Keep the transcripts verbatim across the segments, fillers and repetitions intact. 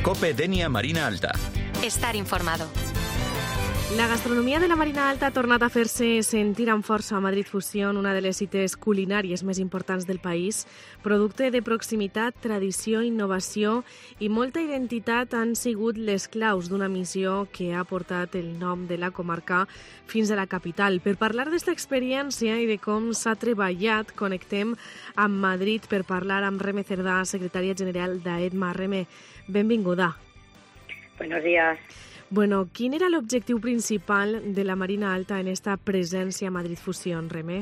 COPE Denia Marina Alta. Estar informado. La gastronomia de la Marina Alta ha tornat a fer-se sentir amb força a Madrid Fusion, una de les cites culinàries més importants del país. Producte de proximitat, tradició, innovació i molta identitat han sigut les claus d'una missió que ha portat el nom de la comarca fins a la capital. Per parlar d'esta experiència i de com s'ha treballat, connectem amb Madrid per parlar amb Reme Cerdà, secretària general d'AEDMA. Reme, benvinguda. Buenos días. Bueno, ¿quién era el objetivo principal de la Marina Alta en esta presencia Madrid Fusión, Remé?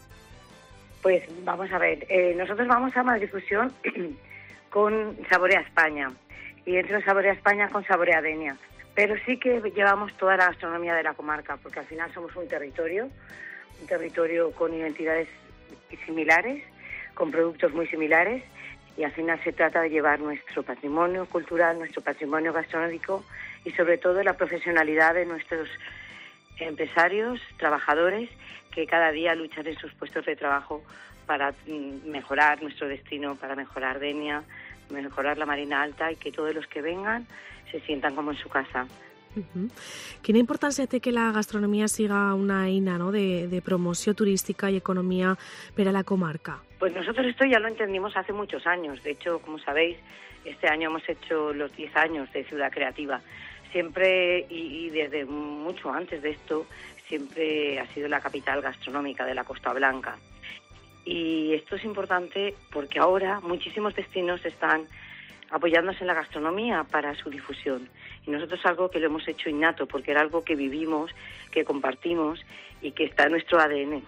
Pues vamos a ver, eh, nosotros vamos a Madrid Fusión con Saborea España y dentro de Saborea España con Saborea Denia, pero sí que llevamos toda la gastronomía de la comarca porque al final somos un territorio, un territorio con identidades similares, con productos muy similares y al final se trata de llevar nuestro patrimonio cultural, nuestro patrimonio gastronómico y sobre todo la profesionalidad de nuestros empresarios, trabajadores, que cada día luchan en sus puestos de trabajo para mejorar nuestro destino, para mejorar Denia, mejorar la Marina Alta y que todos los que vengan se sientan como en su casa. Uh-huh. Quina importància té que la gastronomia siga una eina, ¿no?, de, de promoció turística y economía para la comarca? Pues nosotros esto ya lo entendimos hace muchos años. De hecho, como sabéis, este año hemos hecho los diez años de Ciudad Creativa. Siempre, y, y desde mucho antes de esto, siempre ha sido la capital gastronómica de la Costa Blanca. Y esto es importante porque ahora muchísimos destinos están apoyándose en la gastronomía para su difusión. Y nosotros es algo que lo hemos hecho innato, porque era algo que vivimos, que compartimos y que está en nuestro A D N.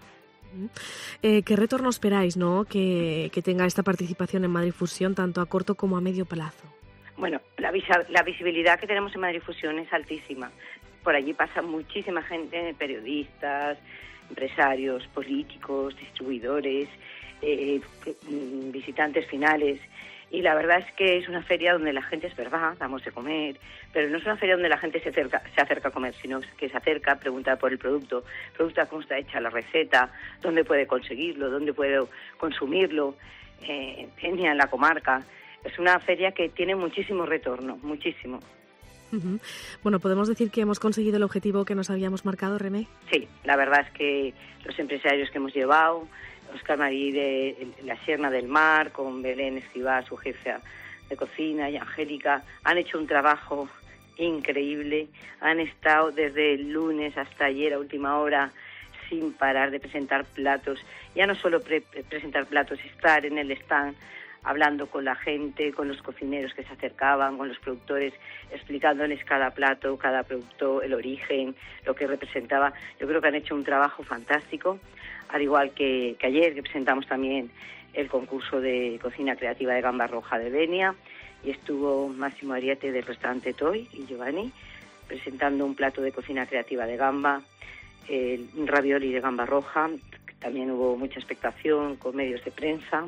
Eh, ¿Qué retorno esperáis, no, que, que tenga esta participación en Madrid Fusión, tanto a corto como a medio plazo? Bueno, la, visa, la visibilidad que tenemos en Madrid Fusión es altísima. Por allí pasa muchísima gente, periodistas, empresarios, políticos, distribuidores, eh, visitantes finales. Y la verdad es que es una feria donde la gente, es verdad, damos de comer, pero no es una feria donde la gente se acerca, se acerca a comer, sino que se acerca a preguntar por el producto, pregunta cómo está hecha la receta, dónde puede conseguirlo, dónde puede consumirlo, eh, en la comarca. Es una feria que tiene muchísimo retorno, muchísimo. Uh-huh. Bueno, ¿podemos decir que hemos conseguido el objetivo que nos habíamos marcado, Remé? Sí, la verdad es que los empresarios que hemos llevado, Óscar Marí de la Sierra del Mar, con Belén Escribá, su jefa de cocina, y Angélica, han hecho un trabajo increíble. Han estado desde el lunes hasta ayer a última hora sin parar de presentar platos. Ya no solo pre- presentar platos, estar en el stand hablando con la gente, con los cocineros que se acercaban, con los productores, explicándoles cada plato, cada producto, el origen, lo que representaba. Yo creo que han hecho un trabajo fantástico, al igual que, que ayer, que presentamos también el concurso de cocina creativa de gamba roja de Denia, y estuvo Máximo Ariete del restaurante Toy y Giovanni presentando un plato de cocina creativa de gamba, el, un ravioli de gamba roja. También hubo mucha expectación con medios de prensa.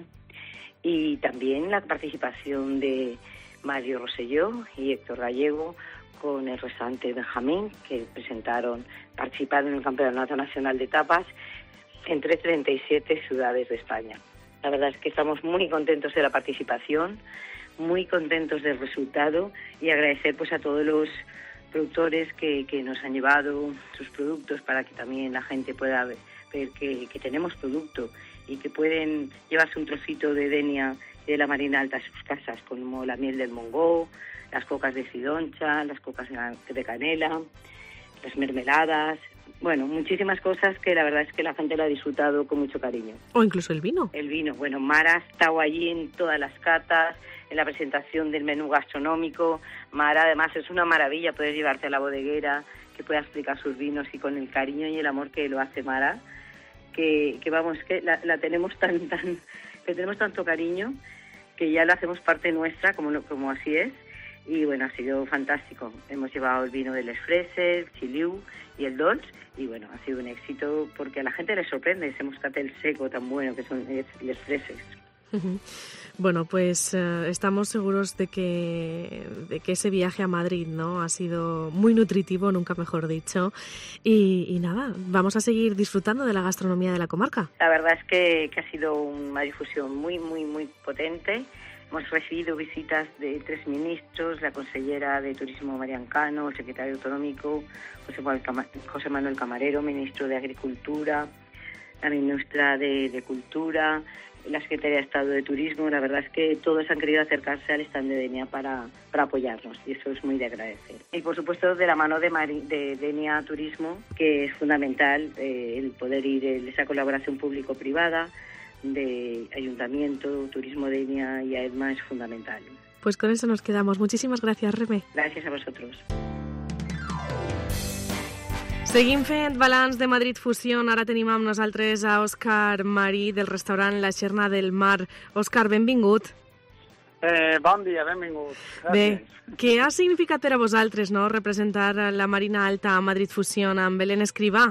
Y también la participación de Mario Rosselló y Héctor Gallego con el restaurante Benjamín, que presentaron, participaron en el Campeonato Nacional de Tapas entre treinta y siete ciudades de España. La verdad es que estamos muy contentos de la participación, muy contentos del resultado y agradecer pues a todos los productores que, que nos han llevado sus productos para que también la gente pueda ver, ver que, que tenemos producto y que pueden llevarse un trocito de Denia y de la Marina Alta a sus casas, como la miel del Mongó, las cocas de Cidoncha, las cocas de canela, las mermeladas, bueno, muchísimas cosas que la verdad es que la gente lo ha disfrutado con mucho cariño. O incluso el vino. El vino, bueno, Mara ha estado allí en todas las catas, en la presentación del menú gastronómico. Mara además es una maravilla poder llevarte a la bodeguera, que pueda explicar sus vinos y con el cariño y el amor que lo hace Mara. Que, que vamos, que la, la tenemos tan, tan, que tenemos tanto cariño que ya la hacemos parte nuestra, como, como así es, y bueno, ha sido fantástico. Hemos llevado el vino del Esfrese, el Chiliu y el Dolç, y bueno, ha sido un éxito porque a la gente le sorprende ese moscatel seco tan bueno que son el Esfrese. Uh-huh. Bueno, pues eh, estamos seguros de que, de que ese viaje a Madrid, ¿no?, ha sido muy nutritivo, nunca mejor dicho. Y, y nada, vamos a seguir disfrutando de la gastronomía de la comarca. La verdad es que, que ha sido una difusión muy, muy, muy potente. Hemos recibido visitas de tres ministros, la consellera de Turismo Marian Cano, el secretario autonómico José Manuel, Cama- José Manuel Camarero, ministro de Agricultura, la ministra de, de Cultura, la Secretaría de Estado de Turismo. La verdad es que todos han querido acercarse al stand de Denia para, para apoyarnos, y eso es muy de agradecer. Y por supuesto de la mano de, Mari, de Denia Turismo, que es fundamental eh, el poder ir en esa colaboración público-privada de Ayuntamiento, Turismo Denia y AEDMA es fundamental. Pues con eso nos quedamos. Muchísimas gracias, Reme. Gracias a vosotros. Seguim fent balanç de Madrid Fusión. Ara tenim amb nosaltres a Òscar Marí del restaurant La Xerna del Mar. Òscar, benvingut. Eh, bon dia, benvingut. Gràcies. Bé, què ha significat per a vosaltres, no?, representar la Marina Alta a Madrid Fusión amb Belén Escrivà?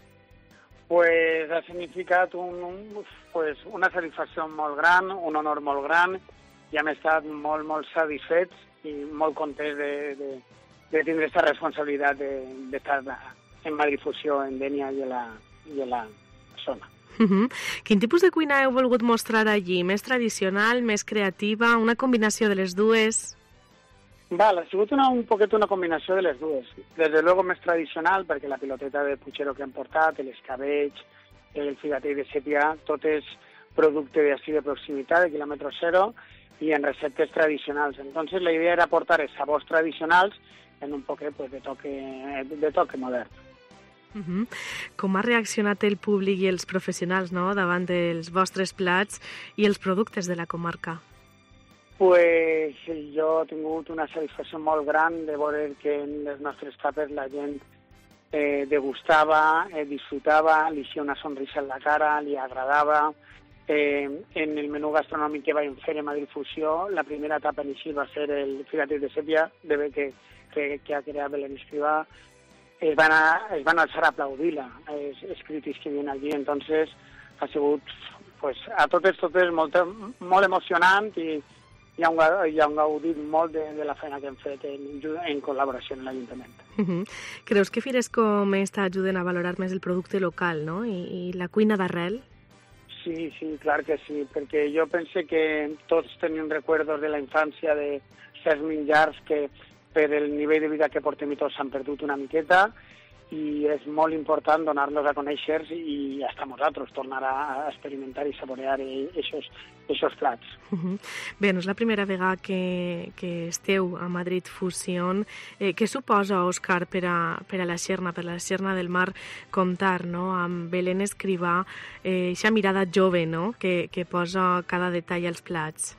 Pues ha significat un, un, pues una satisfacció molt gran, un honor molt gran, i hem estat molt, molt satisfets i molt contents de, de, de tindre aquesta responsabilitat d'estar de, en Madrid Fusió, en Denia i en la, i en la zona. Uh-huh. Quin tipus de cuina heu volgut mostrar allí? Més tradicional, més creativa, una combinació de les dues? Val, ha sigut una, un poquet una combinació de les dues. Des de luego més tradicional, perquè la piloteta de puchero que hem portat, l'escabetx, el figatell de sèpia, tot és producte d'ací de proximitat, de quilòmetre zero, i en receptes tradicionals. Entonces la idea era portar els sabors tradicionals en un poquet pues, de, toque, de toque modern. Uh-huh. Com ha reaccionat el públic i els professionals, no?, davant dels vostres plats i els productes de la comarca? Pues jo he tingut una satisfacció molt gran de veure que en les nostres tapes la gent eh, degustava, eh, disfrutava, li eixia una sonrisa en la cara, li agradava. Eh, en el menú gastronòmic que vam fer en Madrid Fusió, la primera etapa inicial va ser el figatell de sèpia, de bé que, que, que ha creat Belén Escrivà. Es van, a, es van alçar a aplaudir-la, els, els crítics que viuen allí. Entonces ha sigut pues, a totes, totes molt, molt emocionant i, i han, i han gaudit molt de, de la feina que hem fet en, en col·laboració amb l'Ajuntament. Uh-huh. Creus que fires com esta ajuden a valorar més el producte local, no?, I, i la cuina d'arrel? Sí, sí, clar que sí, perquè jo pense que tots tenim recuerdos de la infància de certs menjars que per el nivell de vida que portem i tots s'han perdut una miqueta, i és molt important donar-los a conèixer i fins a nosaltres tornar a experimentar i saborear aquests plats. Uh-huh. Bé, no és la primera vegada que, que esteu a Madrid Fusión. Eh, què suposa, Òscar, per a, per a la Xerna, per a la Xerna del Mar, comptar, no?, amb Belén Escrivà, eh, aquesta mirada jove, no?, que, que posa cada detall als plats?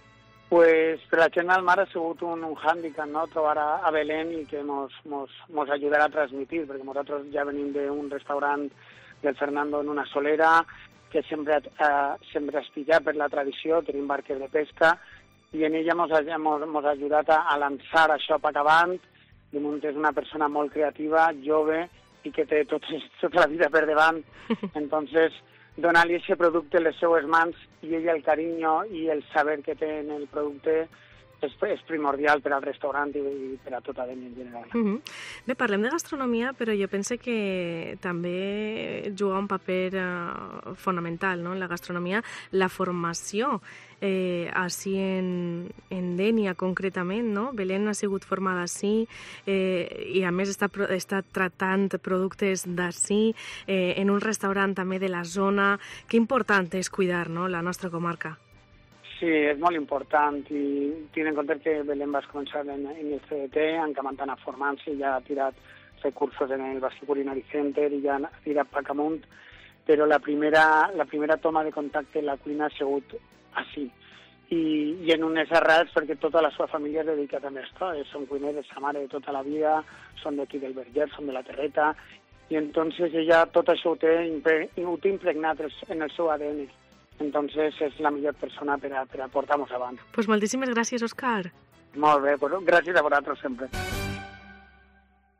Pues per la Xerna del Mar ha sigut un, un hàndicap, no?, trobar a, a Belén i que mos, mos, mos ajudarà a transmitir, perquè nosaltres ja venim d'un restaurant del Fernando en una solera, que sempre, eh, sempre ha espigat per la tradició, tenim barques de pesca, i en ella mos ha, mos, mos ha ajudat a, a lançar això per avant. I és una persona molt creativa, jove, i que té tot, tota la vida per davant. Entonces, donar-li aquest producte a les seues mans i ell el carinyo i el saber que té en el producte és, és primordial per al restaurant i, i per a tota Denia en general. Uh-huh. Bé, parlem de gastronomia, però jo penso que també juga un paper uh, fonamental, no?, en la gastronomia, la formació. Eh, així en, en Denia concretament, no? Belén ha sigut formada així eh, i a més està, està tratant productes d'ací eh, en un restaurant també de la zona. Que important és cuidar, no?, la nostra comarca. Sí, és molt important i tenint en compte que Belén va començar en, en el C D T, encamantant a formar-se i ja ha tirat recursos en el Basque Culinary Center i ja ha tirat pac amunt, però la primera, la primera toma de contacte en la cuina ha sigut així. I, i en unes arrels perquè tota la seva família es dedica també a això, són cuineres, sa mare de tota la vida, són d'aquí del Verger, són de la Terreta, i entonces ella tot això ho té, ho té impregnat en el seu A D N. Entonces és la millor persona per a, per a portar-nos avant. Pues moltíssimes gràcies, Òscar. Molt bé, pues gràcies a vosaltres sempre.